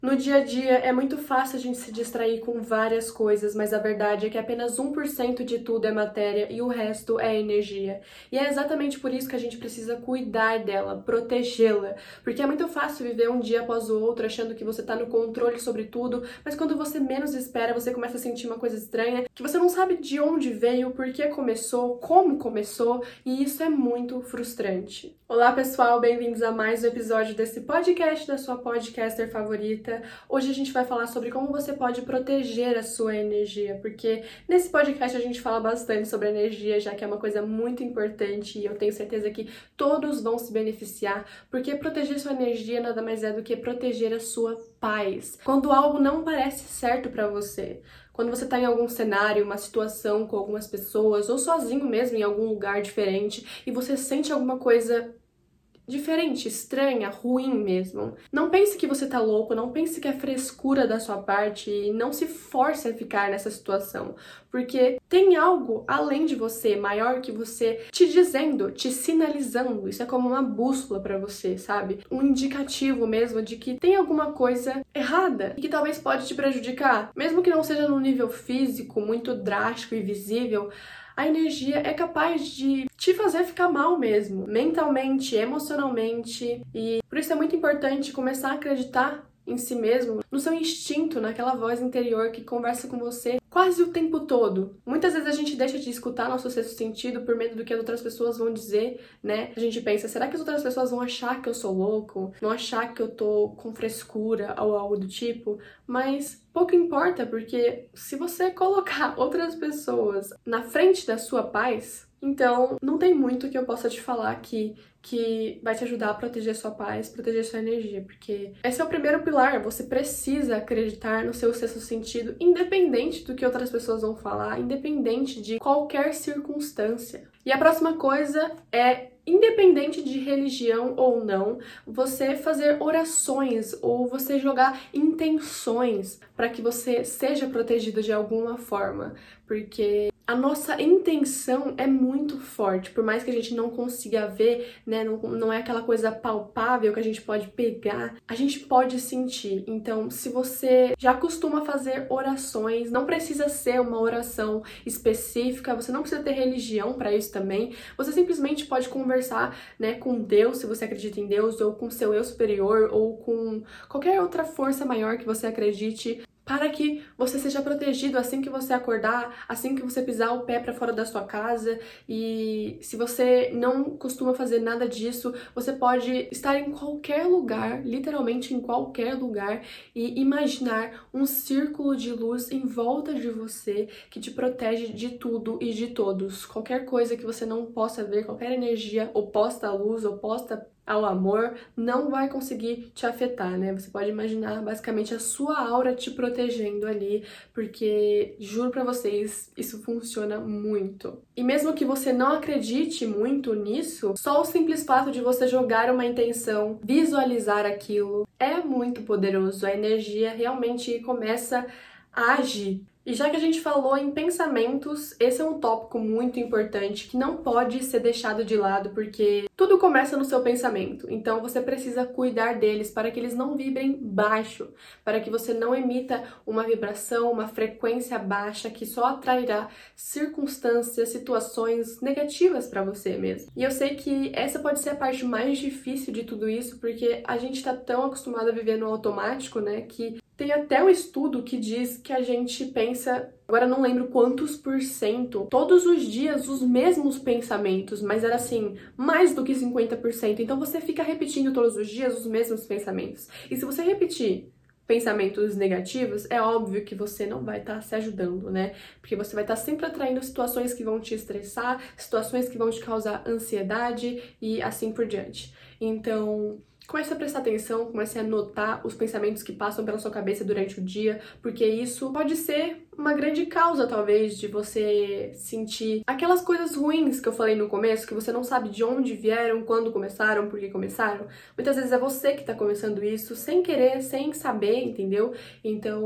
No dia a dia é muito fácil a gente se distrair com várias coisas, mas a verdade é que apenas 1% de tudo é matéria e o resto é energia. E é exatamente por isso que a gente precisa cuidar dela, protegê-la. Porque é muito fácil viver um dia após o outro achando que você tá no controle sobre tudo, mas quando você menos espera, você começa a sentir uma coisa estranha, que você não sabe de onde veio, por que começou, como começou, e isso é muito frustrante. Olá pessoal, bem-vindos a mais um episódio desse podcast da sua podcaster favorita. Hoje a gente vai falar sobre como você pode proteger a sua energia, porque nesse podcast a gente fala bastante sobre energia, já que é uma coisa muito importante e eu tenho certeza que todos vão se beneficiar, porque proteger sua energia nada mais é do que proteger a sua paz. Quando algo não parece certo pra você, quando você tá em algum cenário, uma situação com algumas pessoas, ou sozinho mesmo em algum lugar diferente, e você sente alguma coisa diferente, estranha, ruim mesmo. Não pense que você tá louco, não pense que é frescura da sua parte e não se force a ficar nessa situação, porque tem algo além de você, maior que você, te dizendo, te sinalizando. Isso é como uma bússola pra você, sabe? Um indicativo mesmo de que tem alguma coisa errada e que talvez pode te prejudicar, mesmo que não seja no nível físico muito drástico e visível. A energia é capaz de te fazer ficar mal mesmo, mentalmente, emocionalmente, e por isso é muito importante começar a acreditar em si mesmo, no seu instinto, naquela voz interior que conversa com você quase o tempo todo. Muitas vezes a gente deixa de escutar nosso sexto sentido por medo do que as outras pessoas vão dizer, né? A gente pensa, será que as outras pessoas vão achar que eu sou louco? Vão achar que eu tô com frescura ou algo do tipo? Mas pouco importa, porque se você colocar outras pessoas na frente da sua paz, então não tem muito que eu possa te falar aqui que vai te ajudar a proteger sua paz, proteger sua energia, porque esse é o primeiro pilar. Você precisa acreditar no seu sexto sentido, independente do que outras pessoas vão falar, independente de qualquer circunstância. E a próxima coisa é, independente de religião ou não, você fazer orações ou você jogar intenções para que você seja protegido de alguma forma, porque a nossa intenção é muito forte, por mais que a gente não consiga ver, né, não é aquela coisa palpável que a gente pode pegar, a gente pode sentir. Então, se você já costuma fazer orações, não precisa ser uma oração específica, você não precisa ter religião para isso também, você simplesmente pode conversar, né, com Deus, se você acredita em Deus, ou com seu eu superior, ou com qualquer outra força maior que você acredite, para que você seja protegido assim que você acordar, assim que você pisar o pé para fora da sua casa. E se você não costuma fazer nada disso, você pode estar em qualquer lugar, literalmente em qualquer lugar, e imaginar um círculo de luz em volta de você que te protege de tudo e de todos. Qualquer coisa que você não possa ver, qualquer energia oposta à luz, oposta ao amor, não vai conseguir te afetar, né? Você pode imaginar basicamente a sua aura te protegendo ali, porque juro pra vocês, isso funciona muito. E mesmo que você não acredite muito nisso, só o simples fato de você jogar uma intenção, visualizar aquilo, é muito poderoso. A energia realmente começa a agir. E já que a gente falou em pensamentos, esse é um tópico muito importante que não pode ser deixado de lado, porque tudo começa no seu pensamento. Então você precisa cuidar deles para que eles não vibrem baixo, para que você não emita uma vibração, uma frequência baixa que só atrairá circunstâncias, situações negativas para você mesmo. E eu sei que essa pode ser a parte mais difícil de tudo isso, porque a gente tá tão acostumado a viver no automático, né, que tem até um estudo que diz que a gente pensa, agora não lembro quantos por cento, todos os dias os mesmos pensamentos, mas era assim, mais do que 50%. Então você fica repetindo todos os dias os mesmos pensamentos. E se você repetir pensamentos negativos, é óbvio que você não vai estar se ajudando, né? Porque você vai estar sempre atraindo situações que vão te estressar, situações que vão te causar ansiedade e assim por diante. Então, comece a prestar atenção, comece a notar os pensamentos que passam pela sua cabeça durante o dia, porque isso pode ser uma grande causa, talvez, de você sentir aquelas coisas ruins que eu falei no começo, que você não sabe de onde vieram, quando começaram, por que começaram. Muitas vezes é você que tá começando isso sem querer, sem saber, entendeu? Então,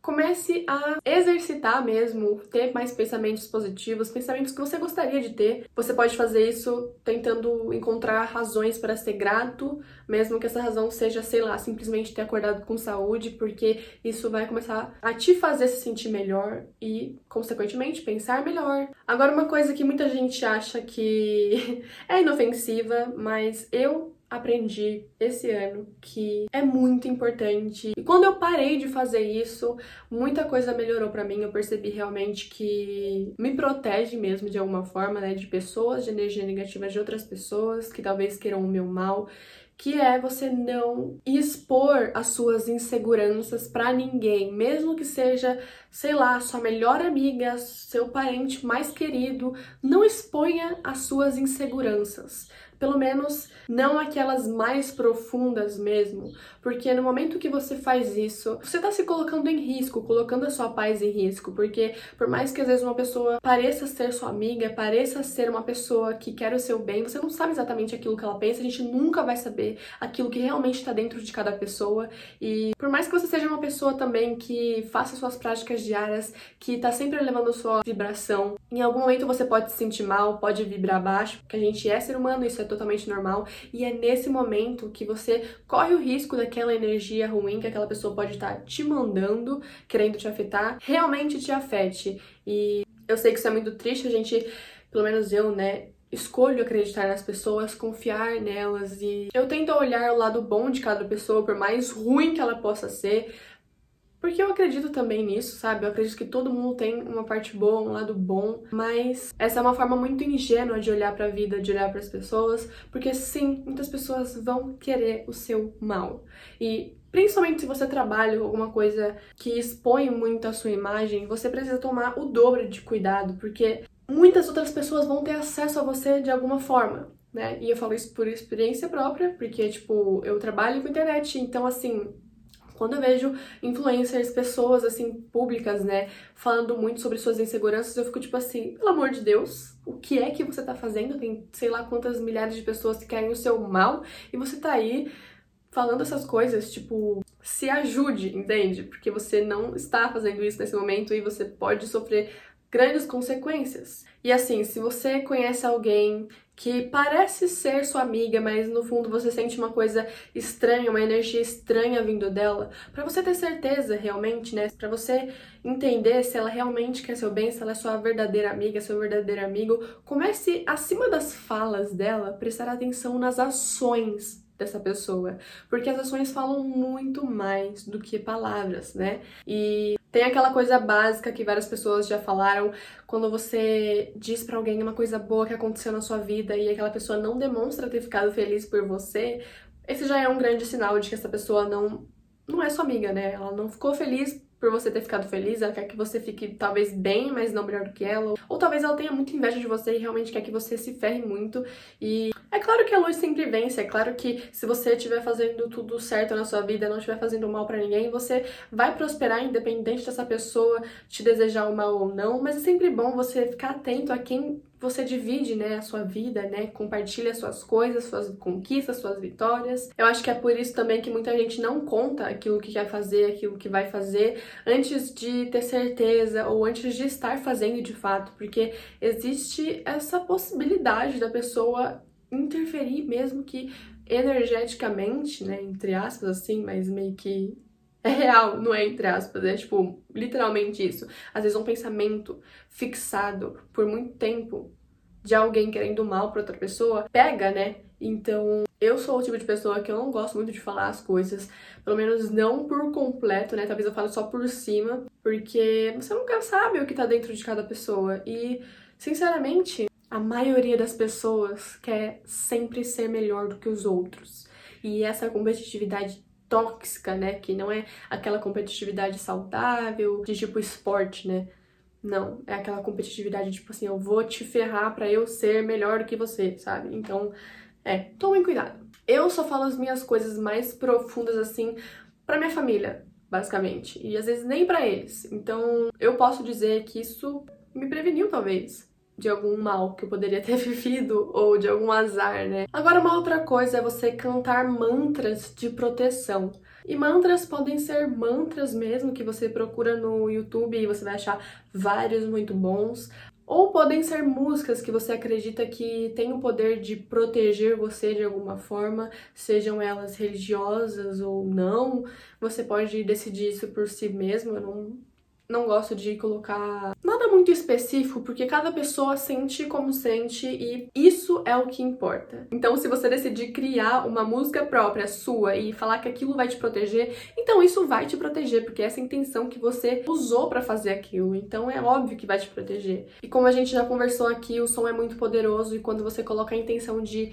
comece a exercitar mesmo, ter mais pensamentos positivos, pensamentos que você gostaria de ter. Você pode fazer isso tentando encontrar razões para ser grato, mesmo que essa razão seja, sei lá, simplesmente ter acordado com saúde, porque isso vai começar a te fazer se sentir melhor e, consequentemente, pensar melhor. Agora, uma coisa que muita gente acha que é inofensiva, mas eu aprendi esse ano que é muito importante. E quando eu parei de fazer isso, muita coisa melhorou pra mim. Eu percebi realmente que me protege mesmo de alguma forma, né, de pessoas, de energia negativa de outras pessoas que talvez queiram o meu mal. Que é você não expor as suas inseguranças pra ninguém, mesmo que seja, sei lá, sua melhor amiga, seu parente mais querido, não exponha as suas inseguranças. Pelo menos não aquelas mais profundas mesmo, porque no momento que você faz isso, você tá se colocando em risco, colocando a sua paz em risco, porque por mais que às vezes uma pessoa pareça ser sua amiga, pareça ser uma pessoa que quer o seu bem, você não sabe exatamente aquilo que ela pensa, a gente nunca vai saber aquilo que realmente tá dentro de cada pessoa, e por mais que você seja uma pessoa também que faça suas práticas diárias, que tá sempre elevando a sua vibração, em algum momento você pode se sentir mal, pode vibrar baixo, porque a gente é ser humano, isso é totalmente normal, e é nesse momento que você corre o risco daquela energia ruim que aquela pessoa pode estar te mandando, querendo te afetar, realmente te afete. E eu sei que isso é muito triste, a gente, pelo menos eu, né, escolho acreditar nas pessoas, confiar nelas, e eu tento olhar o lado bom de cada pessoa, por mais ruim que ela possa ser, porque eu acredito também nisso, sabe? Eu acredito que todo mundo tem uma parte boa, um lado bom, mas essa é uma forma muito ingênua de olhar pra vida, de olhar pras pessoas, porque sim, muitas pessoas vão querer o seu mal. E principalmente se você trabalha com alguma coisa que expõe muito a sua imagem, você precisa tomar o dobro de cuidado, porque muitas outras pessoas vão ter acesso a você de alguma forma, né? E eu falo isso por experiência própria, porque, tipo, eu trabalho com internet, então, assim, quando eu vejo influencers, pessoas, assim, públicas, né, falando muito sobre suas inseguranças, eu fico tipo assim, pelo amor de Deus, o que é que você tá fazendo? Tem sei lá quantas milhares de pessoas que querem o seu mal e você tá aí falando essas coisas, tipo, se ajude, entende? Porque você não está fazendo isso nesse momento e você pode sofrer grandes consequências. E assim, se você conhece alguém que parece ser sua amiga, mas no fundo você sente uma coisa estranha, uma energia estranha vindo dela, pra você ter certeza realmente, né, pra você entender se ela realmente quer seu bem, se ela é sua verdadeira amiga, seu verdadeiro amigo, comece acima das falas dela, prestar atenção nas ações dessa pessoa, porque as ações falam muito mais do que palavras, né? E tem aquela coisa básica que várias pessoas já falaram, quando você diz pra alguém uma coisa boa que aconteceu na sua vida e aquela pessoa não demonstra ter ficado feliz por você, esse já é um grande sinal de que essa pessoa não é sua amiga, né? Ela não ficou feliz por você ter ficado feliz, ela quer que você fique talvez bem, mas não melhor do que ela, ou talvez ela tenha muita inveja de você e realmente quer que você se ferre muito. E é claro que a luz sempre vence, é claro que se você estiver fazendo tudo certo na sua vida, não estiver fazendo mal pra ninguém, você vai prosperar independente dessa pessoa te desejar o mal ou não, mas é sempre bom você ficar atento a quem você divide, né, a sua vida, né, compartilha suas coisas, suas conquistas, suas vitórias. Eu acho que é por isso também que muita gente não conta aquilo que quer fazer, aquilo que vai fazer, antes de ter certeza ou antes de estar fazendo de fato, porque existe essa possibilidade da pessoa interferir mesmo que energeticamente, né, entre aspas assim, mas meio que é real, não é entre aspas, é tipo, literalmente isso. Às vezes um pensamento fixado por muito tempo de alguém querendo mal pra outra pessoa pega, né? Então, eu sou o tipo de pessoa que eu não gosto muito de falar as coisas, pelo menos não por completo, né? Talvez eu fale só por cima, porque você nunca sabe o que tá dentro de cada pessoa. E, sinceramente, a maioria das pessoas quer sempre ser melhor do que os outros. E essa competitividade tóxica, né? Que não é aquela competitividade saudável, de tipo esporte, né? Não, é aquela competitividade, tipo assim, eu vou te ferrar pra eu ser melhor do que você, sabe? Então, tomem cuidado. Eu só falo as minhas coisas mais profundas, assim, pra minha família, basicamente. E às vezes nem pra eles. Então, eu posso dizer que isso me preveniu, talvez, de algum mal que eu poderia ter vivido ou de algum azar, né? Agora, uma outra coisa é você cantar mantras de proteção. E mantras podem ser mantras mesmo, que você procura no YouTube e você vai achar vários muito bons. Ou podem ser músicas que você acredita que têm o poder de proteger você de alguma forma, sejam elas religiosas ou não. Você pode decidir isso por si mesmo. Eu não gosto de colocar nada muito específico, porque cada pessoa sente como sente e isso é o que importa. Então, se você decidir criar uma música própria sua e falar que aquilo vai te proteger, então isso vai te proteger, porque essa é a intenção que você usou pra fazer aquilo. Então, é óbvio que vai te proteger. E como a gente já conversou aqui, o som é muito poderoso e quando você coloca a intenção de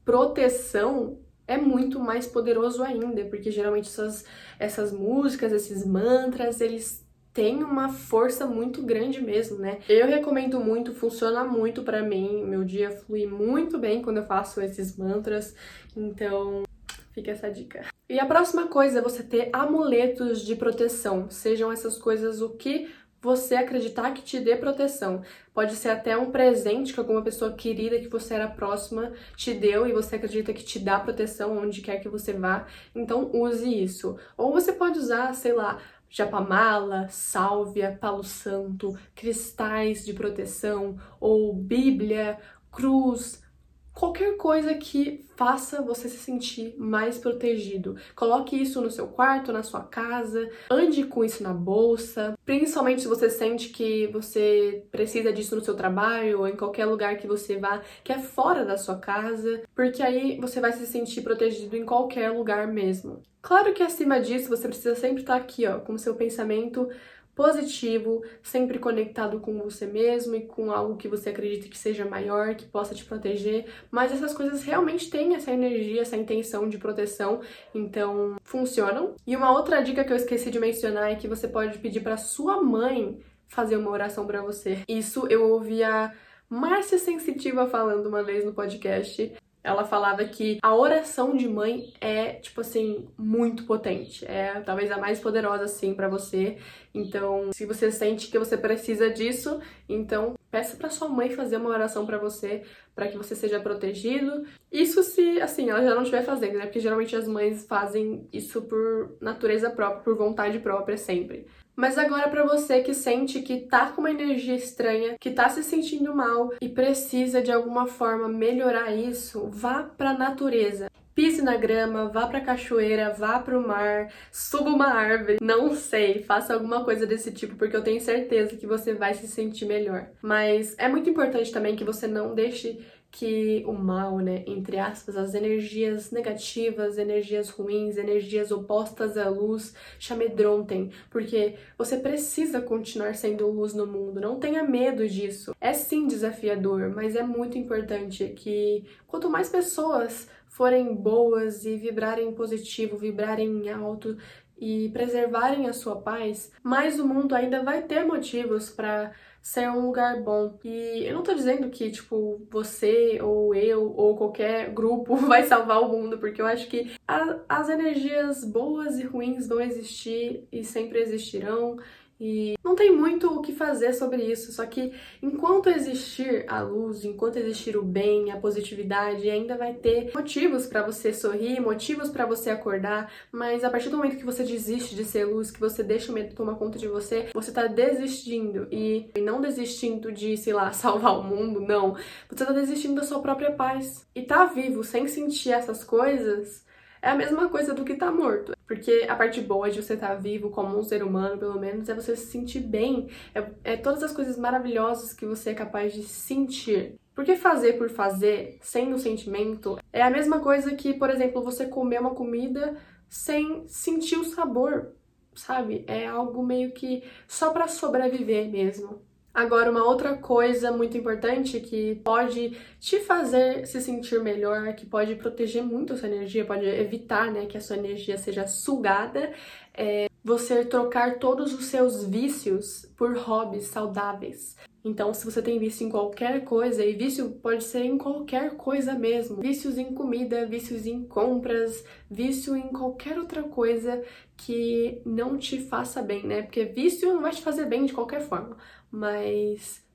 proteção, é muito mais poderoso ainda, porque geralmente essas músicas, esses mantras, eles tem uma força muito grande mesmo, né? Eu recomendo muito, funciona muito pra mim, meu dia flui muito bem quando eu faço esses mantras, então fica essa dica. E a próxima coisa é você ter amuletos de proteção, sejam essas coisas o que você acreditar que te dê proteção. Pode ser até um presente que alguma pessoa querida que você era próxima te deu e você acredita que te dá proteção onde quer que você vá, então use isso. Ou você pode usar, sei lá, japamala, sálvia, palo santo, cristais de proteção, ou bíblia, cruz, qualquer coisa que faça você se sentir mais protegido. Coloque isso no seu quarto, na sua casa, ande com isso na bolsa, principalmente se você sente que você precisa disso no seu trabalho ou em qualquer lugar que você vá, que é fora da sua casa, porque aí você vai se sentir protegido em qualquer lugar mesmo. Claro que acima disso você precisa sempre estar aqui, ó, com o seu pensamento positivo, sempre conectado com você mesmo e com algo que você acredita que seja maior, que possa te proteger, mas essas coisas realmente têm essa energia, essa intenção de proteção, então funcionam. E uma outra dica que eu esqueci de mencionar é que você pode pedir para sua mãe fazer uma oração para você. Isso eu ouvi a Márcia Sensitiva falando uma vez no podcast. Ela falava que a oração de mãe é, tipo assim, muito potente. É talvez a mais poderosa, assim, pra você. Então, se você sente que você precisa disso, então peça pra sua mãe fazer uma oração pra você, pra que você seja protegido. Isso se, assim, ela já não estiver fazendo, né? Porque geralmente as mães fazem isso por natureza própria, por vontade própria, sempre. Mas agora pra você que sente que tá com uma energia estranha, que tá se sentindo mal e precisa de alguma forma melhorar isso, vá pra natureza. Pise na grama, vá pra cachoeira, vá pro mar, suba uma árvore, não sei, faça alguma coisa desse tipo, porque eu tenho certeza que você vai se sentir melhor. Mas é muito importante também que você não deixe que o mal, né, entre aspas, as energias negativas, energias ruins, energias opostas à luz te amedrontem, porque você precisa continuar sendo luz no mundo, não tenha medo disso. É sim desafiador, mas é muito importante que quanto mais pessoas forem boas e vibrarem positivo, vibrarem em alto e preservarem a sua paz, mais o mundo ainda vai ter motivos para ser um lugar bom. E eu não tô dizendo que, tipo, você ou eu ou qualquer grupo vai salvar o mundo, porque eu acho que as energias boas e ruins vão existir e sempre existirão. E não tem muito o que fazer sobre isso, só que enquanto existir a luz, enquanto existir o bem, a positividade, ainda vai ter motivos pra você sorrir, motivos pra você acordar, mas a partir do momento que você desiste de ser luz, que você deixa o medo tomar conta de você, você tá desistindo e não desistindo de, sei lá, salvar o mundo, não. Você tá desistindo da sua própria paz. E tá vivo sem sentir essas coisas é a mesma coisa do que tá morto. Porque a parte boa de você estar vivo como um ser humano, pelo menos, é você se sentir bem. É todas as coisas maravilhosas que você é capaz de sentir. Porque fazer por fazer, sem o sentimento, é a mesma coisa que, por exemplo, você comer uma comida sem sentir o sabor, sabe? É algo meio que só pra sobreviver mesmo. Agora, uma outra coisa muito importante que pode te fazer se sentir melhor, que pode proteger muito a sua energia, pode evitar, né, que a sua energia seja sugada, é você trocar todos os seus vícios por hobbies saudáveis. Então, se você tem vício em qualquer coisa, e vício pode ser em qualquer coisa mesmo, vícios em comida, vícios em compras, vício em qualquer outra coisa que não te faça bem, né? Porque vício não vai te fazer bem de qualquer forma, mas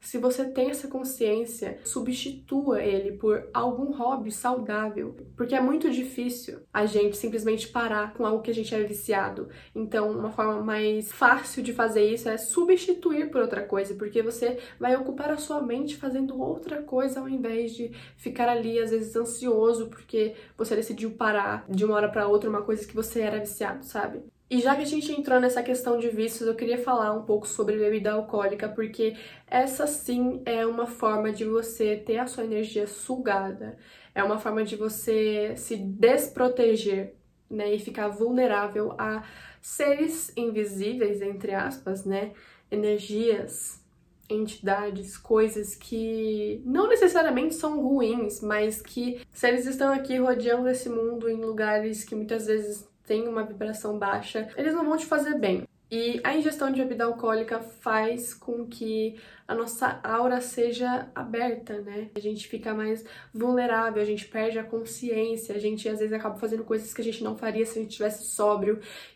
Se você tem essa consciência, substitua ele por algum hobby saudável, porque é muito difícil a gente simplesmente parar com algo que a gente é viciado. Então, uma forma mais fácil de fazer isso é substituir por outra coisa, porque você vai ocupar a sua mente fazendo outra coisa ao invés de ficar ali, às vezes, ansioso porque você decidiu parar de uma hora para outra uma coisa que você era viciado, sabe? E já que a gente entrou nessa questão de vícios, eu queria falar um pouco sobre bebida alcoólica, porque essa sim é uma forma de você ter a sua energia sugada, é uma forma de você se desproteger, né, e ficar vulnerável a seres invisíveis, entre aspas, né, energias, entidades, coisas que não necessariamente são ruins, mas que se eles estão aqui rodeando esse mundo em lugares que muitas vezes tem uma vibração baixa, eles não vão te fazer bem. E a ingestão de bebida alcoólica faz com que a nossa aura seja aberta, né? A gente fica mais vulnerável, a gente perde a consciência, a gente às vezes acaba fazendo coisas que a gente não faria se a gente estivesse sóbrio.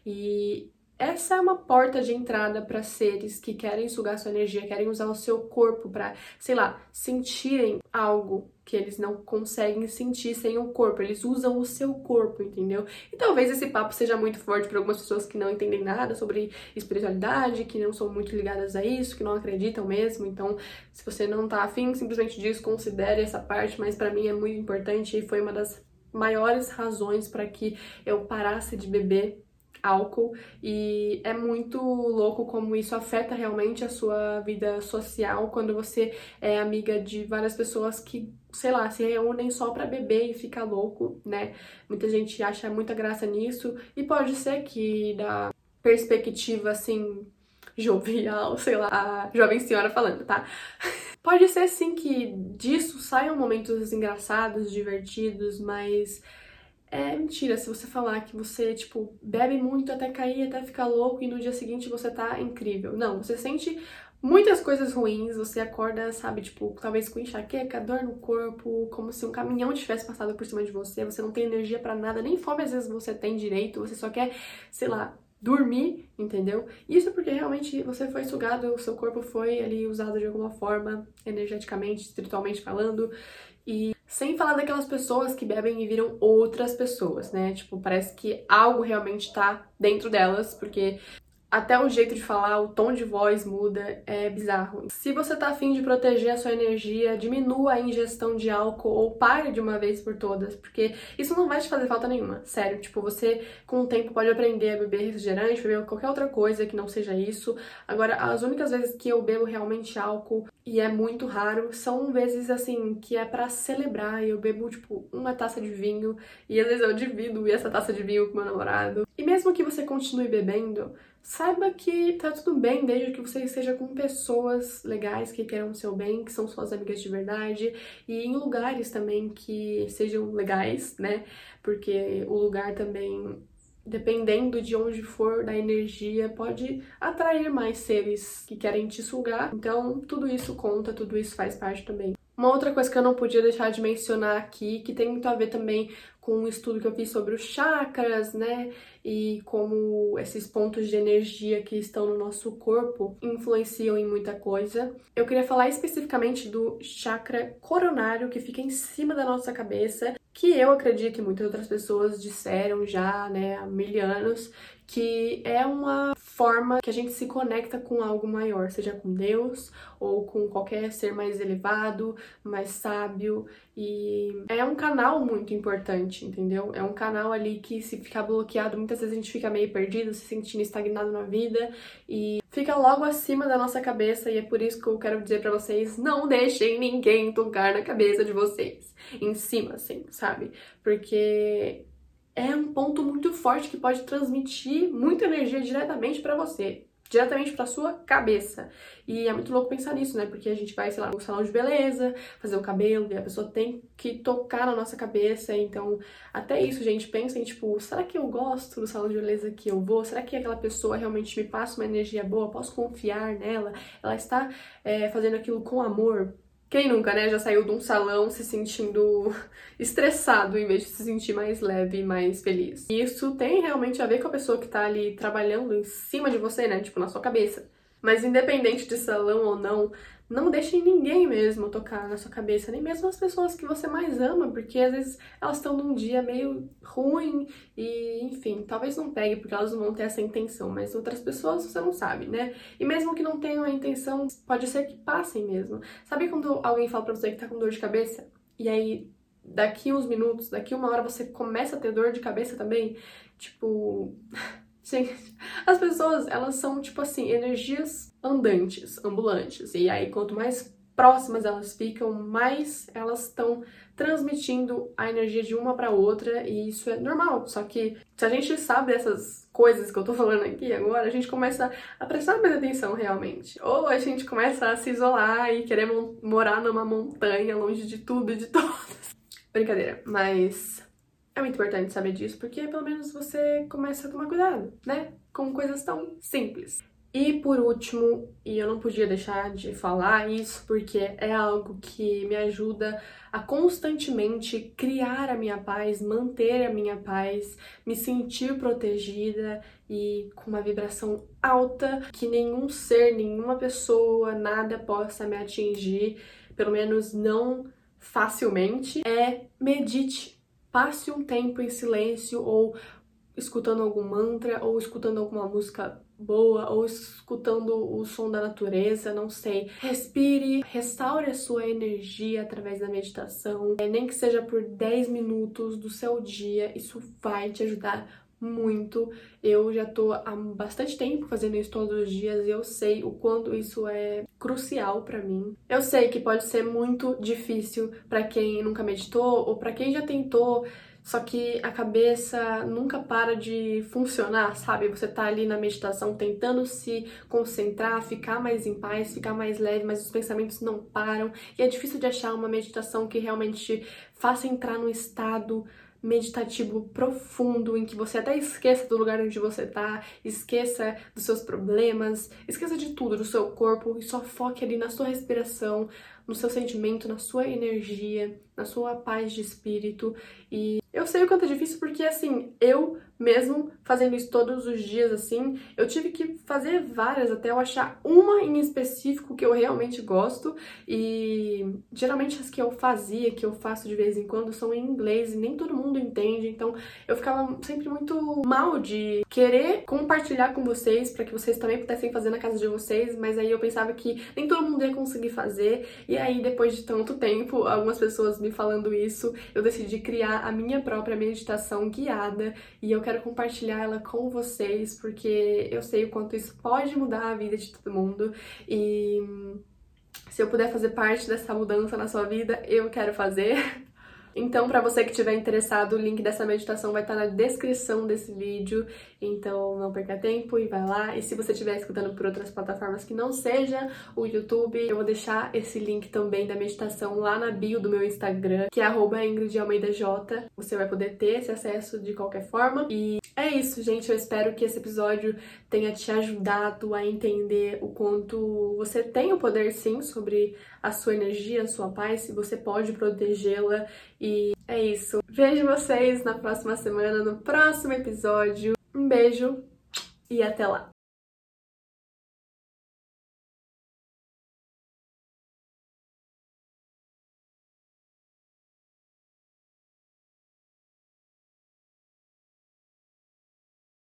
E essa é uma porta de entrada para seres que querem sugar sua energia, querem usar o seu corpo para, sei lá, sentirem algo que eles não conseguem sentir sem o corpo. Eles usam o seu corpo, entendeu? E talvez esse papo seja muito forte para algumas pessoas que não entendem nada sobre espiritualidade, que não são muito ligadas a isso, que não acreditam mesmo. Então, se você não tá afim, simplesmente desconsidere essa parte, mas para mim é muito importante e foi uma das maiores razões para que eu parasse de beber álcool, e é muito louco como isso afeta realmente a sua vida social quando você é amiga de várias pessoas que, sei lá, se reúnem só pra beber e fica louco, né? Muita gente acha muita graça nisso e pode ser que da perspectiva assim jovial, sei lá, a jovem senhora falando, tá? Pode ser sim que disso saiam momentos engraçados, divertidos, mas é mentira se você falar que você, tipo, bebe muito até cair, até ficar louco e no dia seguinte você tá incrível. Não, você sente muitas coisas ruins, você acorda, sabe, tipo, talvez com enxaqueca, dor no corpo, como se um caminhão tivesse passado por cima de você, você não tem energia pra nada, nem fome às vezes você tem direito, você só quer, sei lá, dormir, entendeu? Isso porque realmente você foi sugado, o seu corpo foi ali usado de alguma forma, energeticamente, espiritualmente falando, e sem falar daquelas pessoas que bebem e viram outras pessoas, né? Tipo, parece que algo realmente tá dentro delas, porque até o jeito de falar, o tom de voz muda, é bizarro. Se você tá afim de proteger a sua energia, diminua a ingestão de álcool ou pare de uma vez por todas, porque isso não vai te fazer falta nenhuma, sério. Tipo, você com o tempo pode aprender a beber refrigerante, beber qualquer outra coisa que não seja isso. Agora, as únicas vezes que eu bebo realmente álcool, e é muito raro, são vezes assim, que é pra celebrar, e eu bebo, tipo, uma taça de vinho, e às vezes eu divido essa taça de vinho com meu namorado. E mesmo que você continue bebendo, saiba que tá tudo bem, desde que você esteja com pessoas legais que queiram o seu bem, que são suas amigas de verdade, e em lugares também que sejam legais, né? Porque o lugar também, dependendo de onde for da energia, pode atrair mais seres que querem te sugar. Então, tudo isso conta, tudo isso faz parte também. Uma outra coisa que eu não podia deixar de mencionar aqui, que tem muito a ver também com um estudo que eu fiz sobre os chakras, né? E como esses pontos de energia que estão no nosso corpo influenciam em muita coisa. Eu queria falar especificamente do chakra coronário, que fica em cima da nossa cabeça, que eu acredito e muitas outras pessoas disseram já, né, há 1000 anos, que é uma forma que a gente se conecta com algo maior, seja com Deus ou com qualquer ser mais elevado, mais sábio, e é um canal muito importante, entendeu? É um canal ali que, se ficar bloqueado, muitas vezes a gente fica meio perdido, se sentindo estagnado na vida, e fica logo acima da nossa cabeça, e é por isso que eu quero dizer pra vocês, não deixem ninguém tocar na cabeça de vocês, em cima, assim, sabe? Porque é um ponto muito forte que pode transmitir muita energia diretamente pra você, diretamente pra sua cabeça. E é muito louco pensar nisso, né? Porque a gente vai, sei lá, no salão de beleza, fazer o cabelo, e a pessoa tem que tocar na nossa cabeça. Então, até isso, gente, pensem, tipo, será que eu gosto do salão de beleza que eu vou? Será que aquela pessoa realmente me passa uma energia boa? Posso confiar nela? Ela está fazendo aquilo com amor? Quem nunca, né, já saiu de um salão se sentindo estressado em vez de se sentir mais leve e mais feliz. E isso tem realmente a ver com a pessoa que tá ali trabalhando em cima de você, né, tipo, na sua cabeça. Mas independente de salão ou não deixe ninguém mesmo tocar na sua cabeça, nem mesmo as pessoas que você mais ama, porque às vezes elas estão num dia meio ruim e, enfim, talvez não pegue porque elas não vão ter essa intenção, mas outras pessoas você não sabe, né? E mesmo que não tenham a intenção, pode ser que passem mesmo. Sabe quando alguém fala pra você que tá com dor de cabeça? E aí, daqui uns minutos, daqui uma hora você começa a ter dor de cabeça também? Tipo... Gente, as pessoas, elas são, tipo assim, energias andantes, ambulantes. E aí, quanto mais próximas elas ficam, mais elas estão transmitindo a energia de uma para outra. E isso é normal. Só que se a gente sabe dessas coisas que eu tô falando aqui agora, a gente começa a prestar mais atenção realmente. Ou a gente começa a se isolar e querer morar numa montanha, longe de tudo e de todos. Brincadeira, mas... é muito importante saber disso, porque pelo menos você começa a tomar cuidado, né? Com coisas tão simples. E por último, e eu não podia deixar de falar isso, porque é algo que me ajuda a constantemente criar a minha paz, manter a minha paz, me sentir protegida e com uma vibração alta, que nenhum ser, nenhuma pessoa, nada possa me atingir, pelo menos não facilmente, é medite. Passe um tempo em silêncio, ou escutando algum mantra, ou escutando alguma música boa, ou escutando o som da natureza, não sei. Respire, restaure a sua energia através da meditação. Nem que seja por 10 minutos do seu dia, isso vai te ajudar muito. Eu já tô há bastante tempo fazendo isso todos os dias e eu sei o quanto isso é crucial pra mim. Eu sei que pode ser muito difícil pra quem nunca meditou ou pra quem já tentou, só que a cabeça nunca para de funcionar, sabe? Você tá ali na meditação tentando se concentrar, ficar mais em paz, ficar mais leve, mas os pensamentos não param e é difícil de achar uma meditação que realmente faça entrar num estado meditativo profundo, em que você até esqueça do lugar onde você tá, esqueça dos seus problemas, esqueça de tudo, do seu corpo e só foque ali na sua respiração, no seu sentimento, na sua energia, na sua paz de espírito. E eu sei o quanto é difícil porque, assim, eu mesmo fazendo isso todos os dias, assim, eu tive que fazer várias até eu achar uma em específico que eu realmente gosto. E geralmente as que eu fazia, que eu faço de vez em quando, são em inglês e nem todo mundo entende, então eu ficava sempre muito mal de querer compartilhar com vocês para que vocês também pudessem fazer na casa de vocês, mas aí eu pensava que nem todo mundo ia conseguir fazer. E aí, depois de tanto tempo, algumas pessoas me falando isso, eu decidi criar a minha própria meditação guiada e eu quero compartilhar ela com vocês, porque eu sei o quanto isso pode mudar a vida de todo mundo e se eu puder fazer parte dessa mudança na sua vida, eu quero fazer. Então, para você que estiver interessado, o link dessa meditação vai estar na descrição desse vídeo, então não perca tempo e vai lá. E se você estiver escutando por outras plataformas que não seja o YouTube, eu vou deixar esse link também da meditação lá na bio do meu Instagram, que é @IngridAlmeidaJ. Você vai poder ter esse acesso de qualquer forma. E é isso, gente. Eu espero que esse episódio tenha te ajudado a entender o quanto você tem o poder, sim, sobre a sua energia, a sua paz, se você pode protegê-la. E é isso. Vejo vocês na próxima semana, no próximo episódio. Um beijo e até lá!